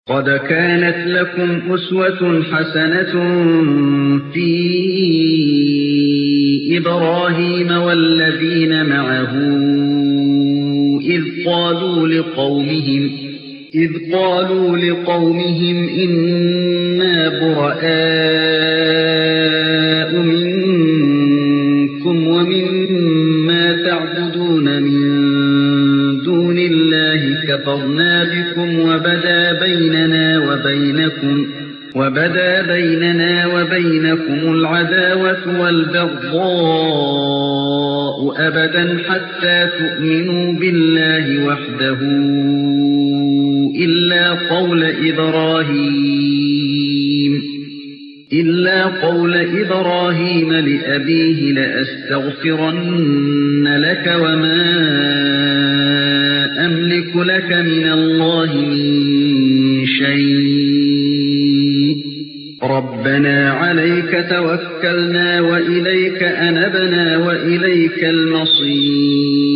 قد كانت لكم أسوة حسنة في إبراهيم والذين معه إذ قالوا لقومهم إنا براء منكم ومما تعبدون من دون الله كفرنا بكم وبدا بيننا وبينكم العداوة والبغضاء أبدا حتى تؤمنوا بالله وحده إلا قول إبراهيم لأبيه لأستغفرن لك وما أملك لك من الله من شيء ربنا عليك توكلنا وإليك أنبنا وإليك المصير